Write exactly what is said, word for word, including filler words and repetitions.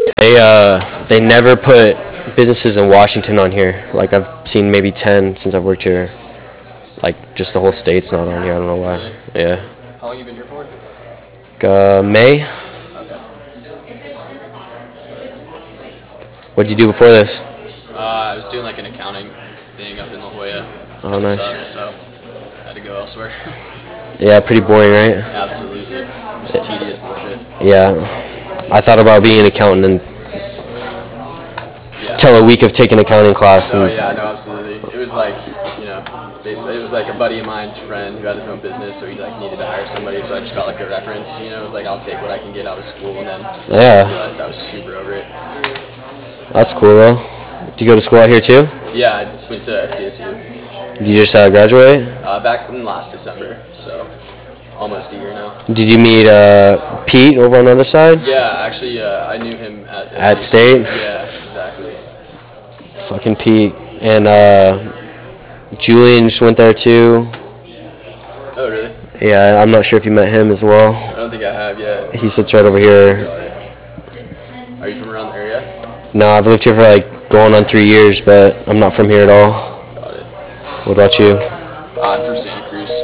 They uh they never put businesses in Washington on here. Like I've seen maybe ten since I've worked here. Like just the whole state's not on here. I don't know why. Really? Yeah. How long you been here for? Uh, May. Okay. What'd you do before this? Uh, I was doing like an accounting thing up in La Jolla. Oh, Kind of nice. sucked, so I had to go elsewhere. Yeah, pretty boring, right? Absolutely. Just tedious bullshit. Yeah. I thought about being an accountant and Yeah. tell a week of taking accounting class. Oh And yeah, no, absolutely. It was like, you know, basically, it was like a buddy of mine's friend who had his own business, so he like needed to hire somebody. So I just got like a reference. You know, it was like I'll take what I can get out of school, and then yeah, realized I was super over it. that's cool though. Do you go to school out here too? Yeah, I went to F C S U Did you just uh, graduate? uh, back in last December, so almost a year now. Did you meet uh, Pete over on the other side? Yeah, actually, uh, I knew him at At F C S U. State? Yeah, exactly. Fucking Pete. And uh, Julian just went there too. Oh, really? Yeah, I'm not sure if you met him as well. I don't think I have yet. He sits right over here. Got it. Are you from around the area? No, I've lived here for like going on three years, but I'm not from here at all. Got it. What about you? Uh, I'm from Santa Cruz.